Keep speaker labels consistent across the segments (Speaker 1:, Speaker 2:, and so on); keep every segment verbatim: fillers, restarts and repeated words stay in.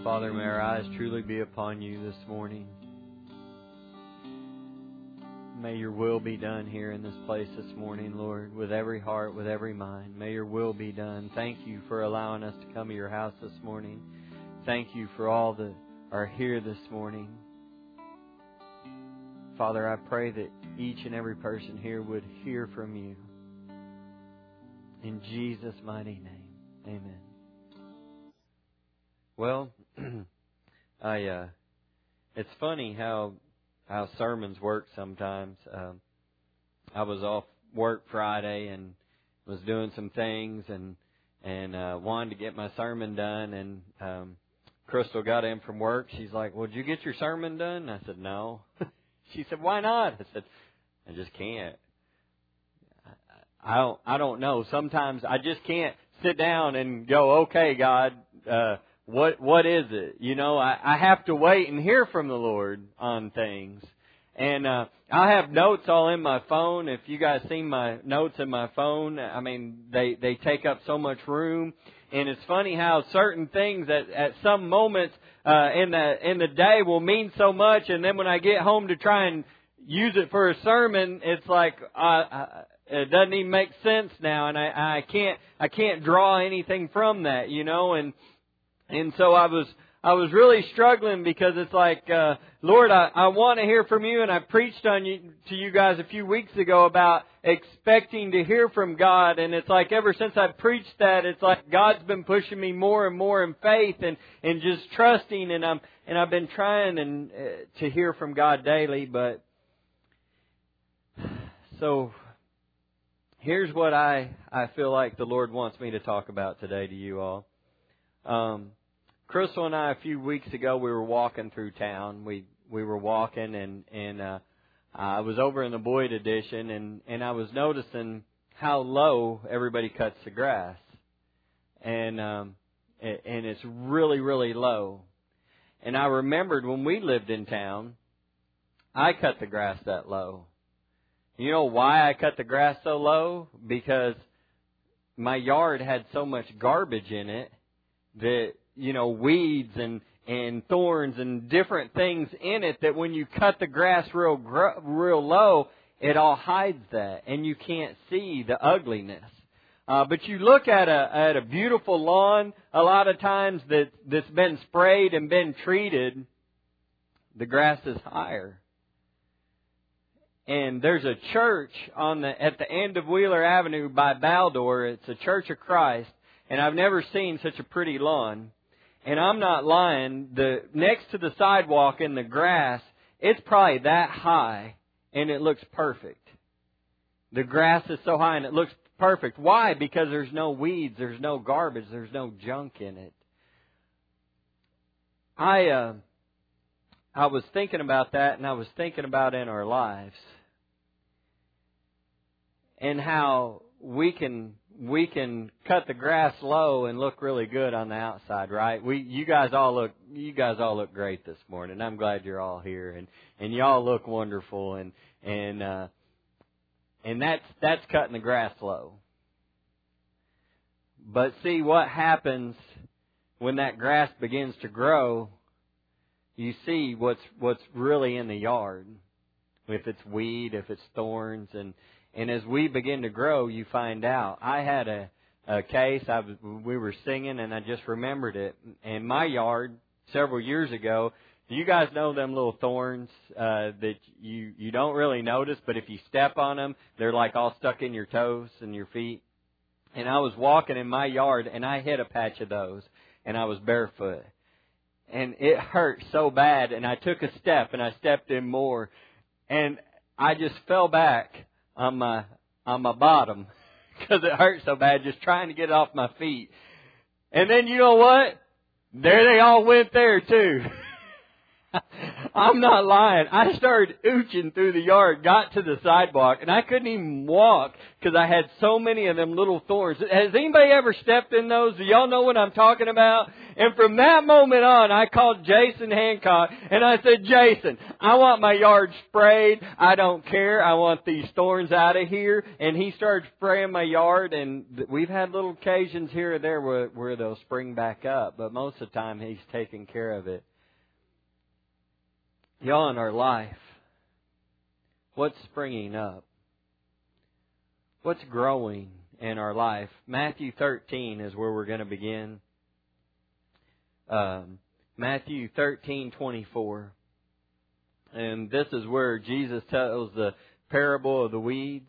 Speaker 1: Father, may our eyes truly be upon You this morning. May Your will be done here in this place this morning, Lord, with every heart, with every mind. May Your will be done. Thank You for allowing us to come to Your house this morning. Thank You for all that are here this morning. Father, I pray that each and every person here would hear from You. In Jesus' mighty name, amen. Well, I uh, it's funny how how sermons work sometimes. Um, I was off work Friday and was doing some things and and uh, wanted to get my sermon done. And um, Crystal got in from work. She's like, "Well, did you get your sermon done?" I said, "No." She said, "Why not?" I said, "I just can't. I don't. I don't know. Sometimes I just can't sit down and go, okay, God." Uh, What what is it? You know, I, I have to wait and hear from the Lord on things. And uh, I have notes all in my phone. If you guys seen my notes in my phone, I mean, they, they take up so much room. And it's funny how certain things at, at some moments uh, in the in the day will mean so much. And then when I get home to try and use it for a sermon, it's like uh, it doesn't even make sense now. And I, I can't I can't draw anything from that, you know, and And so I was I was really struggling because it's like, uh, Lord, I, I want to hear from You. And I preached on you to you guys a few weeks ago about expecting to hear from God. And it's like ever since I preached that, it's like God's been pushing me more and more in faith and, and just trusting. And I'm and I've been trying and uh, to hear from God daily. But so here's what I I feel like the Lord wants me to talk about today to you all. Um, Crystal and I, a few weeks ago, we were walking through town. We we were walking, and and uh, I was over in the Boyd Edition, and and I was noticing how low everybody cuts the grass, and um, and it's really really low. And I remembered when we lived in town, I cut the grass that low. You know why I cut the grass so low? Because my yard had so much garbage in it that, you know, weeds and, and thorns and different things in it that when you cut the grass real real low, it all hides that and you can't see the ugliness. Uh, but you look at a at a beautiful lawn, a lot of times that that's been sprayed and been treated, the grass is higher. And there's a church on the at the end of Wheeler Avenue by Baldor. It's a Church of Christ. And I've never seen such a pretty lawn. And I'm not lying. The next to the sidewalk in the grass, it's probably that high, and it looks perfect. The grass is so high, and it looks perfect. Why? Because there's no weeds, there's no garbage, there's no junk in it. I uh, I was thinking about that, and I was thinking about in our lives, and how we can. We can cut the grass low and look really good on the outside, right? We, you guys all look, you guys all look great this morning. I'm glad you're all here, and and y'all look wonderful, and and uh, and that's that's cutting the grass low. But see what happens when that grass begins to grow. You see what's what's really in the yard, if it's weed, if it's thorns, and. And as we begin to grow, you find out. I had a, a case, I was, we were singing, and I just remembered it. In my yard, several years ago, do you guys know them little thorns uh, that you, you don't really notice, but if you step on them, they're like all stuck in your toes and your feet? And I was walking in my yard, and I hit a patch of those, and I was barefoot. And it hurt so bad, and I took a step, and I stepped in more, and I just fell back on my on my bottom because it hurt so bad just trying to get off my feet. And then you know what? There they all went there too. I'm not lying. I started ooching through the yard, got to the sidewalk, and I couldn't even walk because I had so many of them little thorns. Has anybody ever stepped in those? Do y'all know what I'm talking about? And from that moment on, I called Jason Hancock, and I said, Jason, I want my yard sprayed. I don't care. I want these thorns out of here. And he started spraying my yard, and we've had little occasions here or there where, where they'll spring back up, but most of the time he's taking care of it. Y'all, in our life, what's springing up? What's growing in our life? Matthew thirteen is where we're going to begin. Um, Matthew thirteen twenty-four. And this is where Jesus tells the parable of the weeds.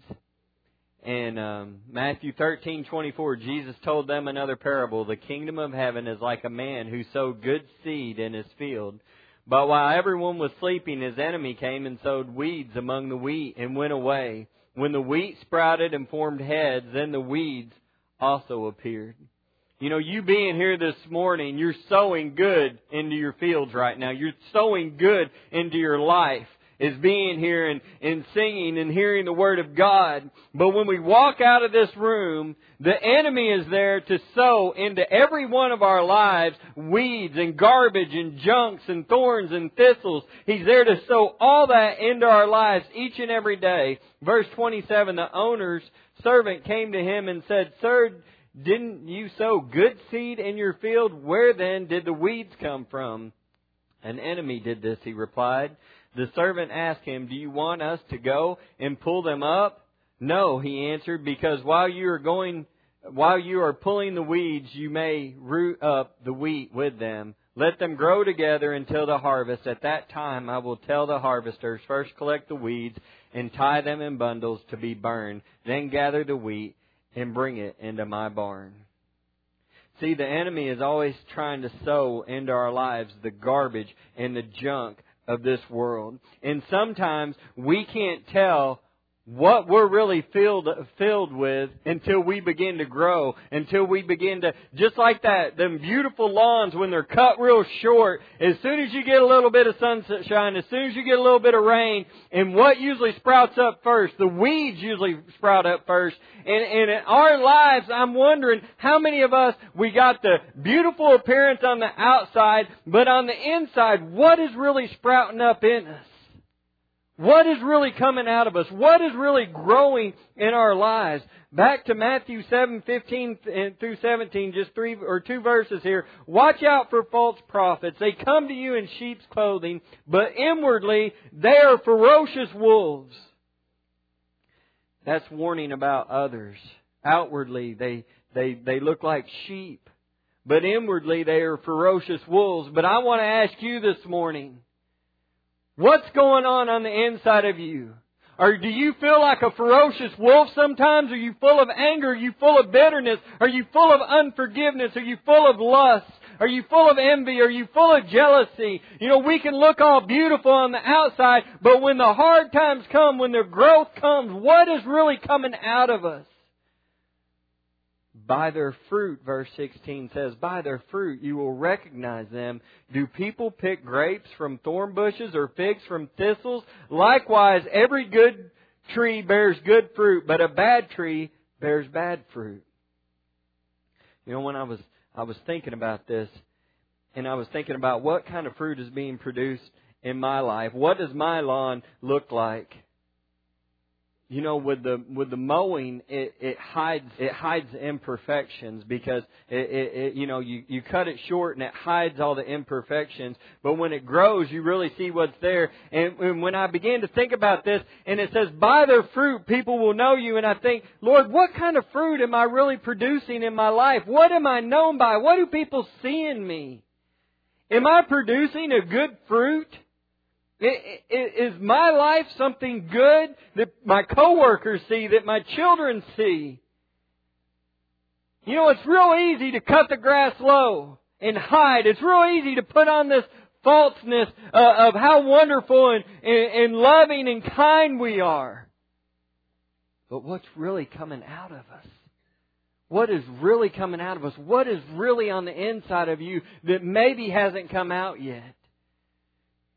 Speaker 1: And um, Matthew thirteen twenty-four, Jesus told them another parable. The kingdom of heaven is like a man who sowed good seed in his field. But while everyone was sleeping, his enemy came and sowed weeds among the wheat and went away. When the wheat sprouted and formed heads, then the weeds also appeared. You know, you being here this morning, you're sowing good into your fields right now. You're sowing good into your life. Is being here and, and singing and hearing the Word of God. But when we walk out of this room, the enemy is there to sow into every one of our lives weeds and garbage and junks and thorns and thistles. He's there to sow all that into our lives each and every day. Verse twenty-seven, the owner's servant came to him and said, Sir, didn't you sow good seed in your field? Where then did the weeds come from? An enemy did this, he replied. The servant asked him, Do you want us to go and pull them up? No, he answered, because while you are going, while you are pulling the weeds, you may root up the wheat with them. Let them grow together until the harvest. At that time I will tell the harvesters, first collect the weeds and tie them in bundles to be burned. Then gather the wheat and bring it into my barn. See, the enemy is always trying to sow into our lives the garbage and the junk of this world. And sometimes we can't tell what we're really filled filled with until we begin to grow, until we begin to, just like that, them beautiful lawns when they're cut real short, as soon as you get a little bit of sunshine, as soon as you get a little bit of rain, and what usually sprouts up first? The weeds usually sprout up first. And, and in our lives, I'm wondering how many of us, we got the beautiful appearance on the outside, but on the inside, what is really sprouting up in us? What is really coming out of us? What is really growing in our lives? Back to Matthew seven fifteen through seventeen, just three or two verses here. Watch out for false prophets. They come to you in sheep's clothing, but inwardly they are ferocious wolves. That's warning about others. Outwardly they they they look like sheep, but inwardly they are ferocious wolves. But I want to ask you this morning, what's going on on the inside of you? Or do you feel like a ferocious wolf sometimes? Are you full of anger? Are you full of bitterness? Are you full of unforgiveness? Are you full of lust? Are you full of envy? Are you full of jealousy? You know, we can look all beautiful on the outside, but when the hard times come, when the growth comes, what is really coming out of us? By their fruit, verse sixteen says, by their fruit you will recognize them. Do people pick grapes from thorn bushes or figs from thistles? Likewise, every good tree bears good fruit, but a bad tree bears bad fruit. You know, when I was I was thinking about this, and I was thinking about what kind of fruit is being produced in my life. What does my lawn look like? You know, with the with the mowing, it, it hides it hides imperfections because it, it, it you know you, you cut it short and it hides all the imperfections. But when it grows, you really see what's there. And, and when I began to think about this, and it says, "By their fruit, people will know you." And I think, Lord, what kind of fruit am I really producing in my life? What am I known by? What do people see in me? Am I producing a good fruit? Is my life something good that my coworkers see, that my children see? You know, it's real easy to cut the grass low and hide. It's real easy to put on this falseness uh, of how wonderful and, and, and loving and kind we are. But what's really coming out of us? What is really coming out of us? What is really on the inside of you that maybe hasn't come out yet?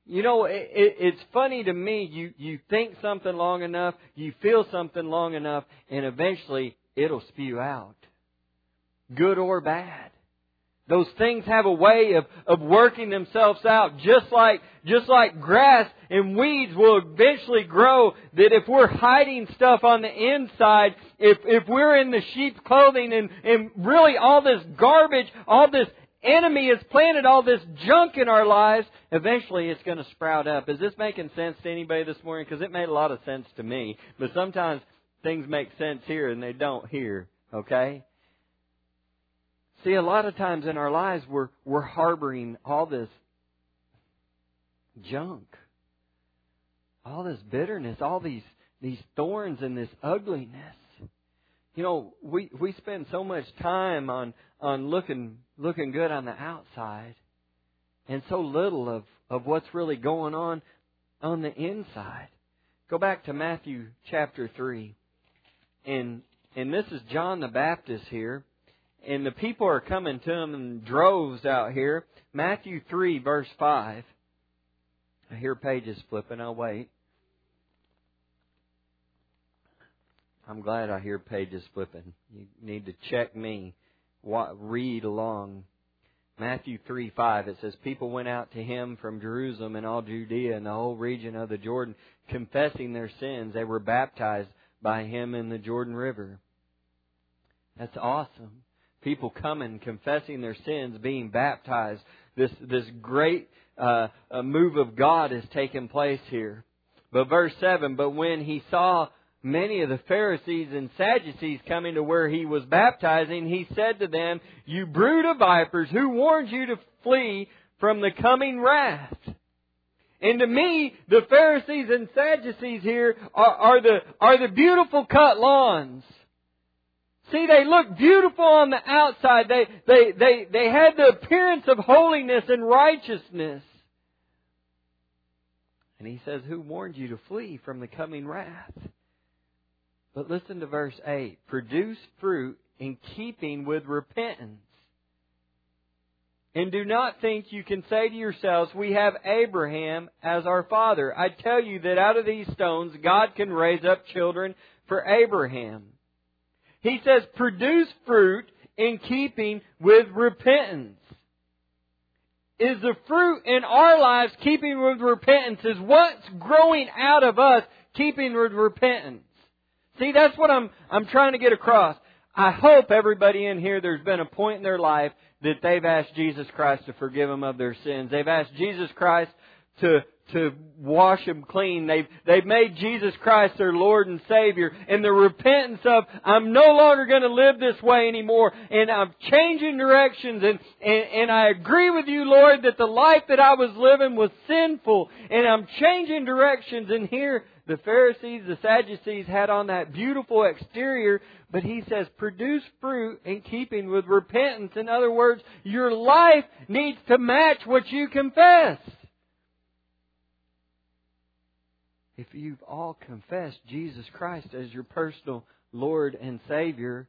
Speaker 1: You know, it, it, it's funny to me. You, you think something long enough, you feel something long enough, and eventually it'll spew out. Good or bad. Those things have a way of, of working themselves out. Just like, just like grass and weeds will eventually grow, that if we're hiding stuff on the inside, if, if we're in the sheep's clothing and, and really all this garbage, all this enemy has planted all this junk in our lives, eventually it's going to sprout up. Is this making sense to anybody this morning? Because it made a lot of sense to me. But sometimes things make sense here and they don't here. Okay? See, a lot of times in our lives we're we're harboring all this junk, all this bitterness, all these these thorns and this ugliness. You know, we we spend so much time on on looking looking good on the outside, and so little of of what's really going on on the inside. Go back to Matthew chapter three, and and this is John the Baptist here. And the people are coming to him in droves out here. Matthew three, verse five. I hear pages flipping. I'll wait. I'm glad I hear pages flipping. You need to check me. Read along. Matthew three, five. It says, people went out to him from Jerusalem and all Judea and the whole region of the Jordan, confessing their sins. They were baptized by him in the Jordan River. That's awesome. People coming, confessing their sins, being baptized. This this great uh, move of God has taken place here. But verse seven, but when he saw many of the Pharisees and Sadducees coming to where he was baptizing, he said to them, you brood of vipers, who warned you to flee from the coming wrath? And to me, the Pharisees and Sadducees here are, are the are the beautiful cut lawns. See, they look beautiful on the outside. They, they, they, they had the appearance of holiness and righteousness. And he says, who warned you to flee from the coming wrath? But listen to verse eight. Produce fruit in keeping with repentance. And do not think you can say to yourselves, we have Abraham as our father. I tell you that out of these stones God can raise up children for Abraham. He says, produce fruit in keeping with repentance. Is the fruit in our lives keeping with repentance? Is what's growing out of us keeping with repentance? See, that's what I'm I'm trying to get across. I hope everybody in here, there's been a point in their life that they've asked Jesus Christ to forgive them of their sins. They've asked Jesus Christ to to wash them clean. They've, they've made Jesus Christ their Lord and Savior. And the repentance of, I'm no longer going to live this way anymore. And I'm changing directions. And, and, and I agree with you, Lord, that the life that I was living was sinful. And I'm changing directions. And here, the Pharisees, the Sadducees had on that beautiful exterior. But he says, produce fruit in keeping with repentance. In other words, your life needs to match what you confess. If you've all confessed Jesus Christ as your personal Lord and Savior,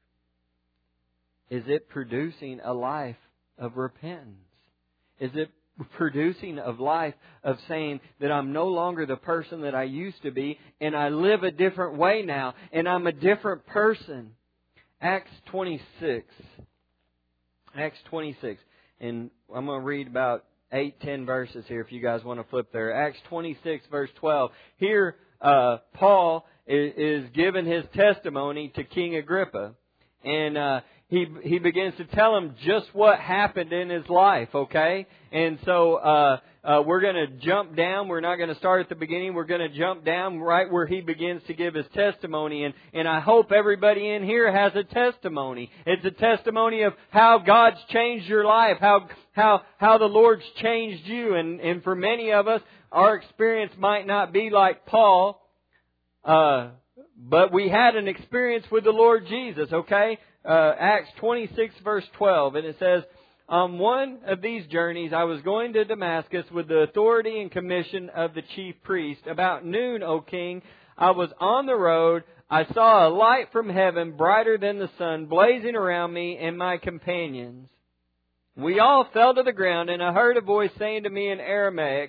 Speaker 1: is it producing a life of repentance? Is it producing a life of saying that I'm no longer the person that I used to be and I live a different way now and I'm a different person? Acts twenty-six. Acts twenty-six. And I'm going to read about Eight, ten verses here if you guys want to flip there. Acts twenty-six, verse twelve. Here, uh, Paul is, is giving his testimony to King Agrippa. And uh, he he begins to tell him just what happened in his life, okay? And so uh, uh, we're going to jump down. We're not going to start at the beginning. We're going to jump down right where he begins to give his testimony. And, and I hope everybody in here has a testimony. It's a testimony of how God's changed your life, how how how the Lord's changed you. And, and for many of us, our experience might not be like Paul, uh, but we had an experience with the Lord Jesus, okay? Uh, Acts twenty-six, verse twelve, and it says, on one of these journeys, I was going to Damascus with the authority and commission of the chief priest. About noon, O king, I was on the road. I saw a light from heaven, brighter than the sun, blazing around me and my companions. We all fell to the ground, and I heard a voice saying to me in Aramaic,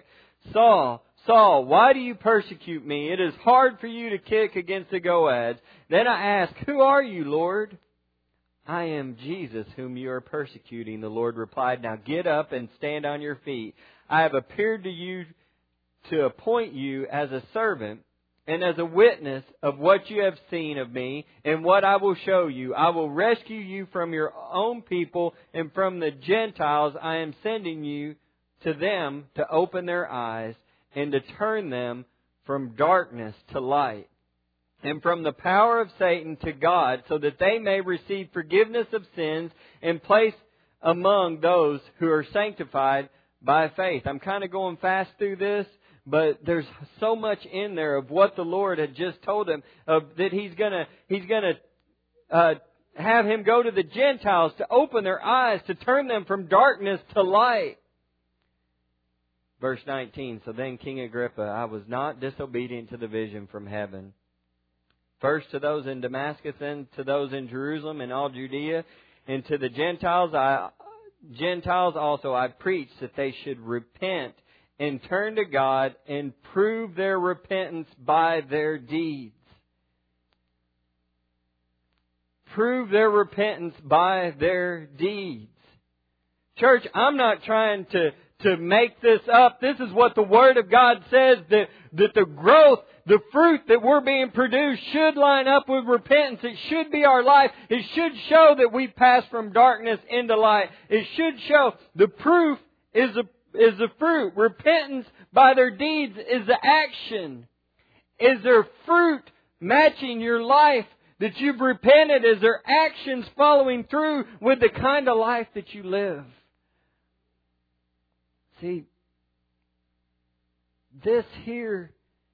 Speaker 1: Saul, Saul, why do you persecute me? It is hard for you to kick against the goads. Then I asked, who are you, Lord? I am Jesus whom you are persecuting, the Lord replied. Now get up and stand on your feet. I have appeared to you to appoint you as a servant and as a witness of what you have seen of me and what I will show you. I will rescue you from your own people and from the Gentiles. I am sending you to them to open their eyes and to turn them from darkness to light and from the power of Satan to God, so that they may receive forgiveness of sins and place among those who are sanctified by faith. I'm kind of going fast through this, but there's so much in there of what the Lord had just told him, of that He's gonna He's gonna uh, have him go to the Gentiles to open their eyes, to turn them from darkness to light. Verse nineteen. So then, King Agrippa, I was not disobedient to the vision from heaven. First to those in Damascus, then to those in Jerusalem and all Judea, and to the Gentiles, I Gentiles also I preached that they should repent and turn to God and prove their repentance by their deeds. Prove their repentance by their deeds. Church, I'm not trying to, to make this up. This is what the Word of God says, that, that the growth, the fruit that we're being produced should line up with repentance. It should be our life. It should show that we pass from darkness into light. It should show the proof is the, is the fruit. Repentance by their deeds is the action. Is there fruit matching your life that you've repented? Is there actions following through with the kind of life that you live? See, this here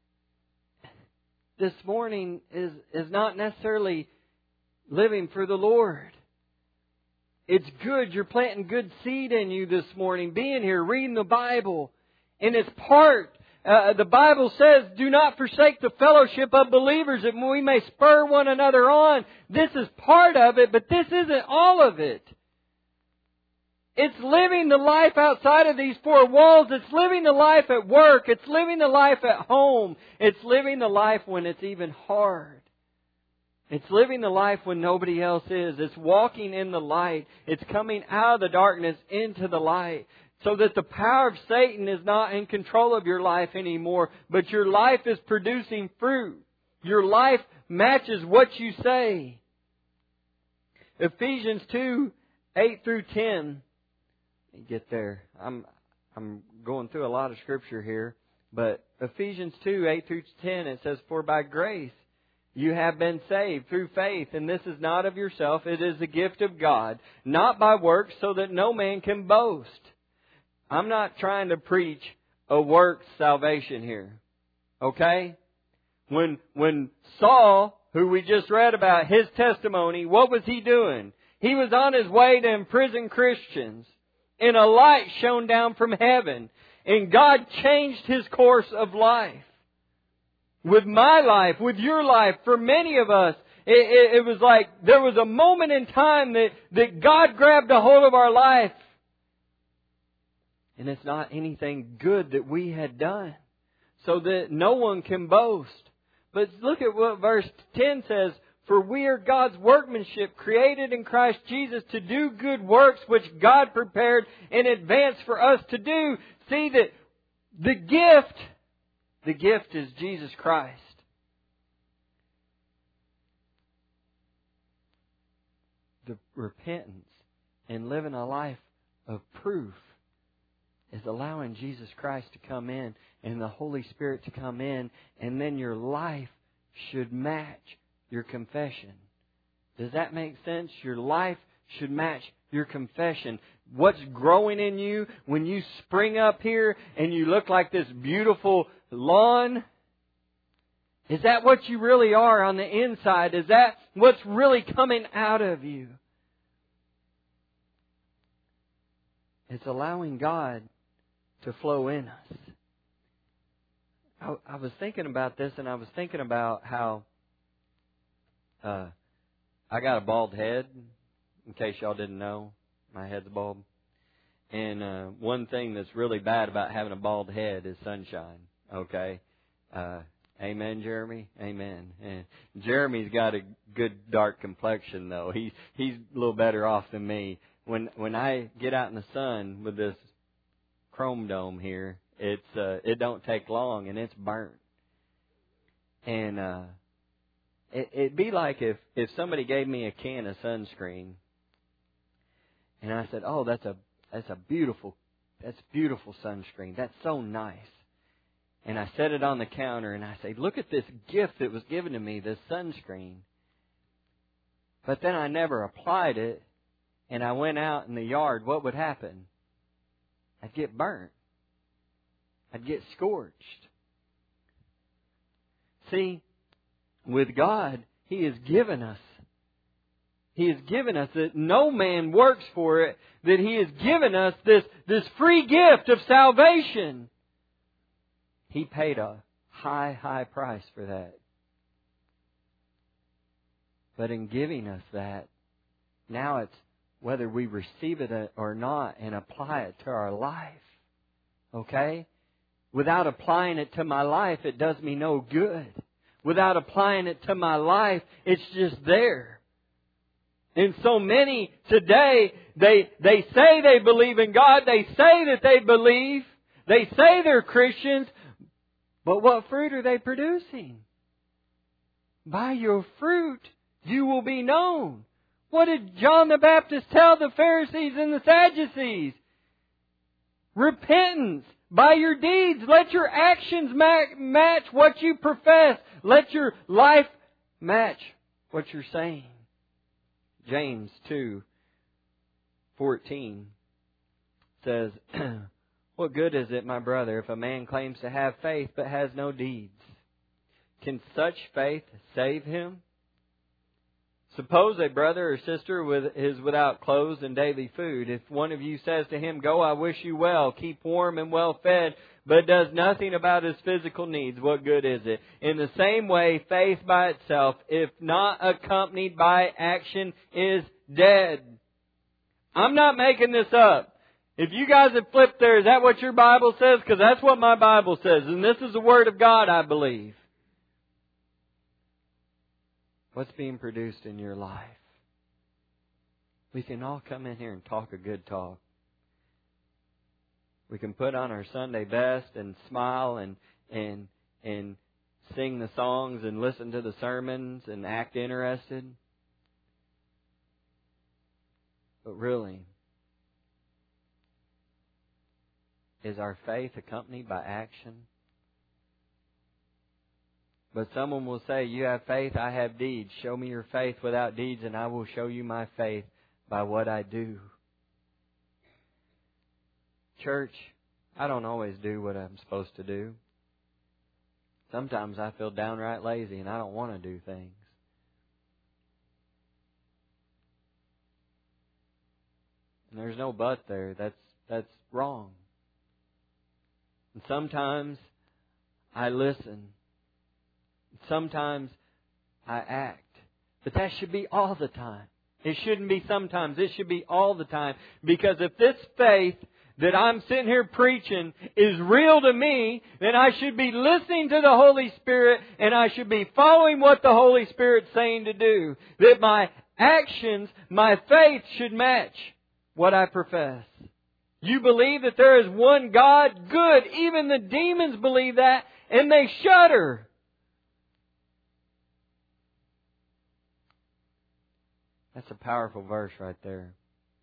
Speaker 1: this morning is, is not necessarily living for the Lord. It's good. You're planting good seed in you this morning, being here, reading the Bible. And it's part, uh, the Bible says, do not forsake the fellowship of believers that we may spur one another on. This is part of it, but this isn't all of it. It's living the life outside of these four walls. It's living the life at work. It's living the life at home. It's living the life when it's even hard. It's living the life when nobody else is. It's walking in the light. It's coming out of the darkness into the light. So that the power of Satan is not in control of your life anymore, but your life is producing fruit. Your life matches what you say. Ephesians two, eight through ten. Get there. I'm I'm going through a lot of scripture here, but Ephesians two, eight through ten, it says, for by grace you have been saved through faith, and this is not of yourself, it is the gift of God, not by works, so that no man can boast. I'm not trying to preach a works salvation here. Okay? When when Saul, who we just read about, his testimony, what was he doing? He was on his way to imprison Christians. And a light shone down from heaven. And God changed his course of life. With my life, with your life, for many of us, it, it, it was like there was a moment in time that, that God grabbed a hold of our life. And it's not anything good that we had done, so that no one can boast. But look at what verse ten says. For we are God's workmanship, created in Christ Jesus to do good works which God prepared in advance for us to do. See that the gift, the gift is Jesus Christ. The repentance and living a life of proof is allowing Jesus Christ to come in and the Holy Spirit to come in, and then your life should match your confession. Does that make sense? Your life should match your confession. What's growing in you when you spring up here and you look like this beautiful lawn? Is that what you really are on the inside? Is that what's really coming out of you? It's allowing God to flow in us. I, I was thinking about this, and I was thinking about how Uh, I got a bald head, in case y'all didn't know. My head's bald. And uh, one thing that's really bad about having a bald head is sunshine. Okay? Uh, amen, Jeremy? Amen. And Jeremy's got a good dark complexion, though. He's he's a little better off than me. When when I get out in the sun with this chrome dome here, it's uh, it don't take long, and it's burnt. And uh, it, it'd be like if, if somebody gave me a can of sunscreen, and I said, "Oh, that's a that's a beautiful that's beautiful sunscreen. That's so nice." And I set it on the counter, and I say, "Look at this gift that was given to me, this sunscreen." But then I never applied it, and I went out in the yard. What would happen? I'd get burnt. I'd get scorched. See, with God, He has given us. He has given us that no man works for it, that He has given us this, this free gift of salvation. He paid a high, high price for that. But in giving us that, now it's whether we receive it or not and apply it to our life. Okay? Without applying it to my life, it does me no good. Without applying it to my life, it's just there. And so many today, they, they say they believe in God. They say that they believe. They say they're Christians. But what fruit are they producing? By your fruit, you will be known. What did John the Baptist tell the Pharisees and the Sadducees? Repentance by your deeds. Let your actions match what you profess. Let your life match what you're saying. James two fourteen says, "What good is it, my brother, if a man claims to have faith but has no deeds? Can such faith save him? Suppose a brother or sister with, is without clothes and daily food. If one of you says to him, 'Go, I wish you well, keep warm and well fed,' but does nothing about his physical needs, what good is it? In the same way, faith by itself, if not accompanied by action, is dead." I'm not making this up. If you guys have flipped there, is that what your Bible says? Because that's what my Bible says. And this is the Word of God, I believe. What's being produced in your life? We can all come in here and talk a good talk. We can put on our Sunday best and smile and and and sing the songs and listen to the sermons and act interested. But really, is our faith accompanied by action? But someone will say, "You have faith, I have deeds. Show me your faith without deeds, and I will show you my faith by what I do." Church, I don't always do what I'm supposed to do. Sometimes I feel downright lazy and I don't want to do things. And there's no but there. That's that's wrong. And sometimes I listen. Sometimes I act. But that should be all the time. It shouldn't be sometimes. It should be all the time. Because if this faith that I'm sitting here preaching is real to me, then I should be listening to the Holy Spirit and I should be following what the Holy Spirit's saying to do. That my actions, my faith should match what I profess. You believe that there is one God? Good. Even the demons believe that and they shudder. That's a powerful verse right there.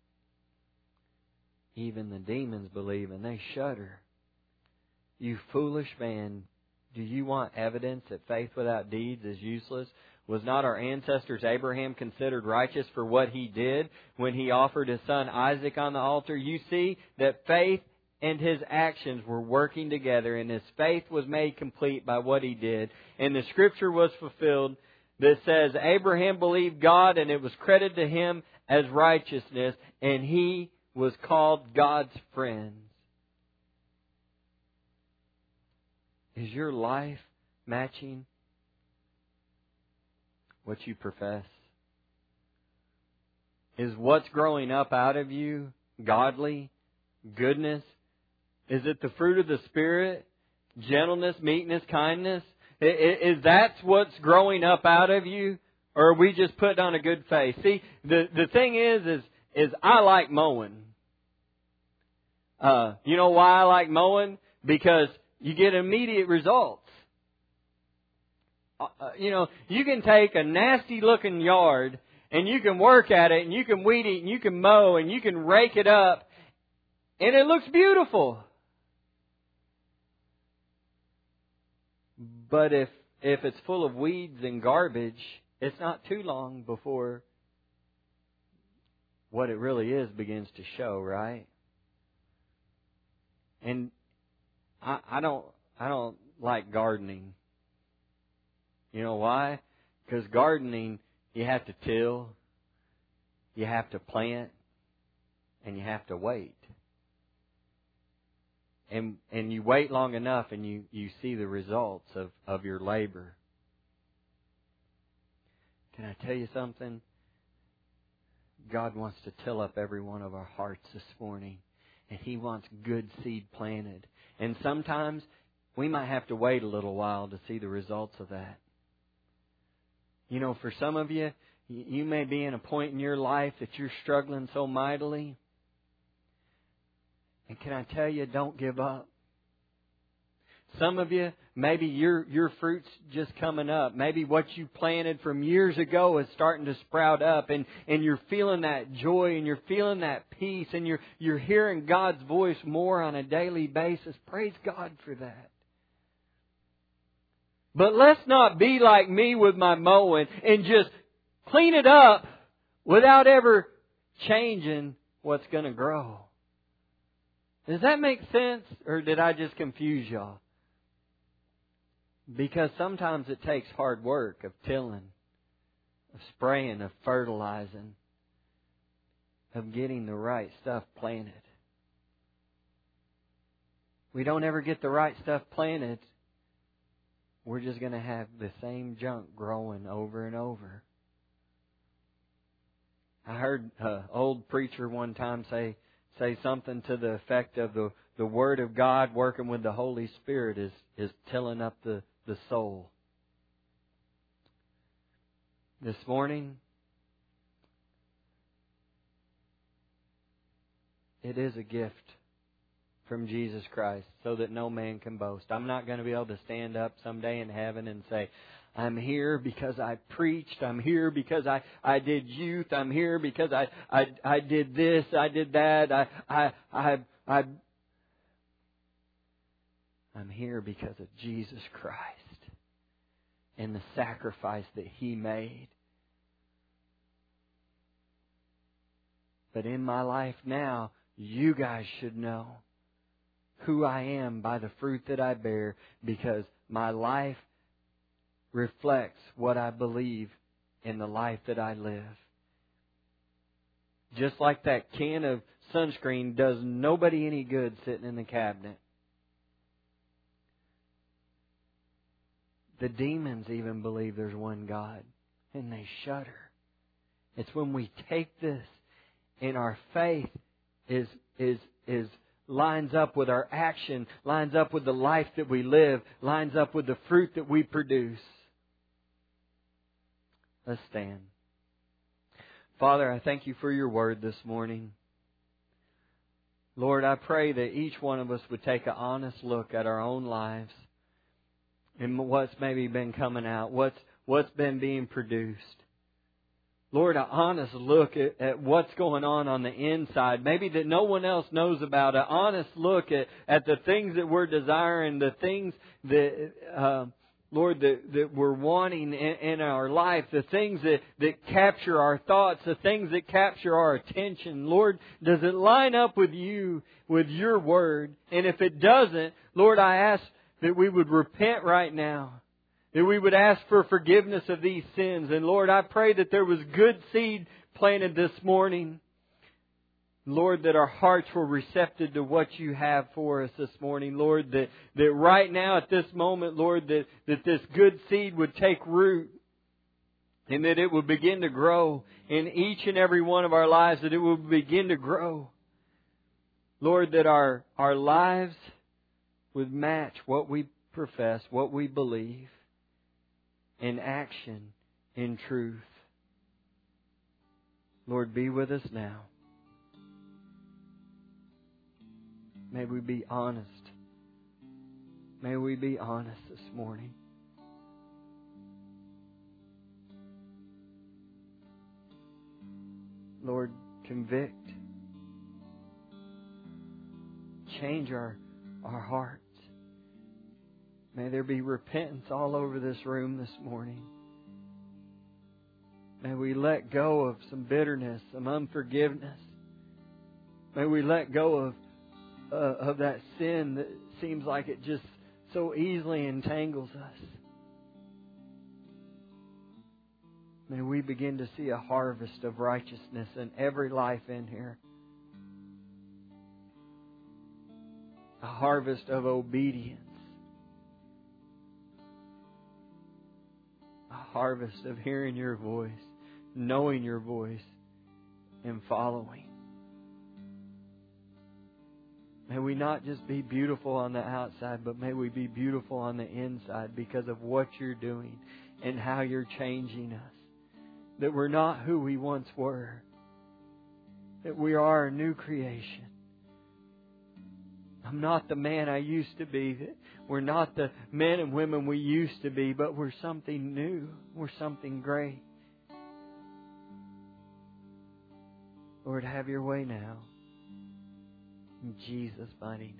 Speaker 1: Even the demons believe and they shudder. You foolish man, do you want evidence that faith without deeds is useless? Was not our ancestors Abraham considered righteous for what he did when he offered his son Isaac on the altar? You see that faith and his actions were working together, and his faith was made complete by what he did. And the scripture was fulfilled that says, Abraham believed God and it was credited to him as righteousness, and he was called God's friend. Is your life matching what you profess? Is what's growing up out of you godly Goodness? Is it the fruit of the Spirit? Gentleness, meekness, kindness? Is that what's growing up out of you? Or are we just putting on a good face? See, the, the thing is, is, is I like mowing. Uh, you know why I like mowing? Because you get immediate results. Uh, you know, you can take a nasty looking yard and you can work at it and you can weed it and you can mow and you can rake it up and it looks beautiful. But if, if it's full of weeds and garbage, it's not too long before what it really is begins to show, right? And I, I don't, I don't like gardening. You know why? Because gardening, you have to till, you have to plant, and you have to wait. And and you wait long enough and you, you see the results of, of your labor. Can I tell you something? God wants to till up every one of our hearts this morning. And He wants good seed planted. And sometimes we might have to wait a little while to see the results of that. You know, for some of you, you may be in a point in your life that you're struggling so mightily. And can I tell you, don't give up. Some of you, maybe your your fruit's just coming up. Maybe what you planted from years ago is starting to sprout up, and, and you're feeling that joy and you're feeling that peace and you're you're hearing God's voice more on a daily basis. Praise God for that. But let's not be like me with my mowing and just clean it up without ever changing what's going to grow. Does that make sense? Or did I just confuse y'all? Because sometimes it takes hard work of tilling, of spraying, of fertilizing, of getting the right stuff planted. We don't ever get the right stuff planted, we're just going to have the same junk growing over and over. I heard an old preacher one time say say something to the effect of the, the Word of God working with the Holy Spirit is, is tilling up the, the soul. This morning, it is a gift from Jesus Christ so that no man can boast. I'm not going to be able to stand up someday in heaven and say, I'm here because I preached. I'm here because I, I did youth. I'm here because I, I, I did this. I did that. I, I, I, I, I'm here because of Jesus Christ and the sacrifice that He made. But in my life now, you guys should know who I am by the fruit that I bear, because my life reflects what I believe in the life that I live. Just like that can of sunscreen does nobody any good sitting in the cabinet. The demons even believe there's one God, and they shudder. It's when we take this and our faith is is is lines up with our action, lines up with the life that we live, lines up with the fruit that we produce. Let's stand. Father, I thank You for Your Word this morning. Lord, I pray that each one of us would take an honest look at our own lives and what's maybe been coming out, what's what's been being produced. Lord, an honest look at, at what's going on on the inside, maybe that no one else knows about. An honest look at, at the things that we're desiring, the things that, uh, Lord, that, that we're wanting in, in our life, the things that, that capture our thoughts, the things that capture our attention. Lord, does it line up with You, with Your Word? And if it doesn't, Lord, I ask that we would repent right now. That we would ask for forgiveness of these sins. And Lord, I pray that there was good seed planted this morning. Lord, that our hearts were receptive to what You have for us this morning. Lord, that, that right now at this moment, Lord, that, that this good seed would take root. And that it would begin to grow in each and every one of our lives. That it would begin to grow. Lord, that our, our lives would match what we profess, what we believe, in action, in truth. Lord, be with us now. May we be honest. May we be honest this morning. Lord, convict. Change our, our hearts. May there be repentance all over this room this morning. May we let go of some bitterness, some unforgiveness. May we let go of uh, of that sin that seems like it just so easily entangles us. May we begin to see a harvest of righteousness in every life in here. A harvest of obedience. A harvest of hearing Your voice, knowing Your voice, and following. May we not just be beautiful on the outside, but may we be beautiful on the inside because of what You're doing and how You're changing us. That we're not who we once were. That we are a new creation. I'm not the man I used to be. That we're not the men and women we used to be, but we're something new. We're something great. Lord, have Your way now. In Jesus' mighty name.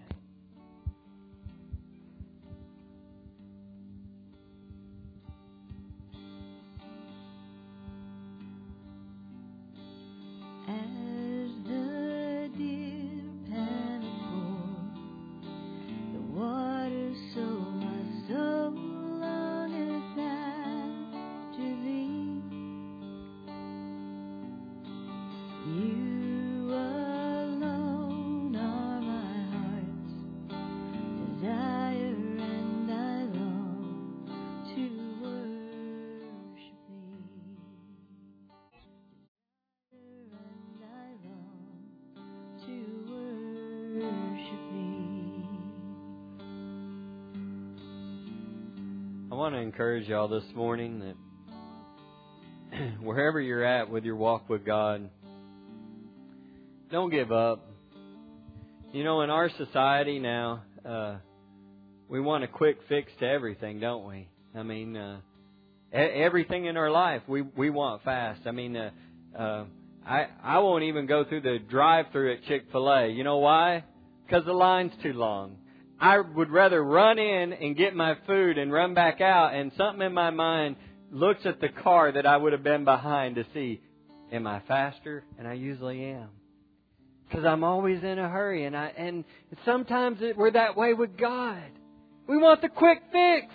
Speaker 1: I want to encourage y'all this morning that wherever you're at with your walk with God, don't give up. You know, in our society now, uh, we want a quick fix to everything, don't we? I mean, uh, everything in our life we we want fast. I mean, uh, uh, I I won't even go through the drive-thru at Chick-fil-A. You know why? Because the line's too long. I would rather run in and get my food and run back out, and something in my mind looks at the car that I would have been behind to see, am I faster? And I usually am. Because I'm always in a hurry, and I and sometimes it, we're that way with God. We want the quick fix.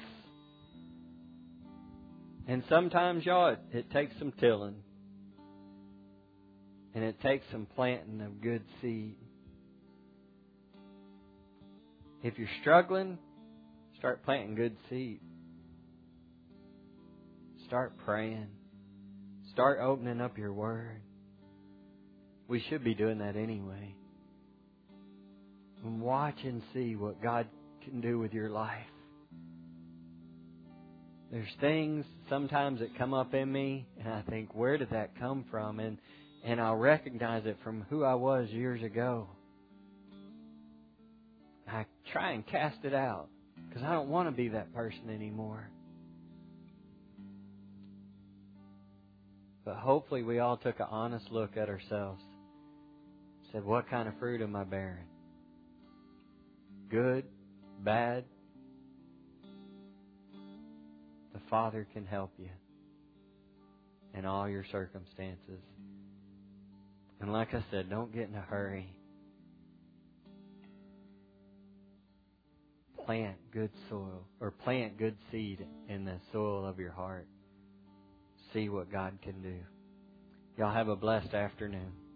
Speaker 1: And sometimes, y'all, it, it takes some tilling. And it takes some planting of good seed. If you're struggling, start planting good seed. Start praying. Start opening up your Word. We should be doing that anyway. And watch and see what God can do with your life. There's things sometimes that come up in me, and I think, where did that come from? And and I'll recognize it from who I was years ago. I try and cast it out because I don't want to be that person anymore. But hopefully we all took an honest look at ourselves. Said, what kind of fruit am I bearing? Good? Bad? The Father can help you in all your circumstances. And like I said, don't get in a hurry. Plant good soil, or plant good seed in the soil of your heart. See what God can do. Y'all have a blessed afternoon.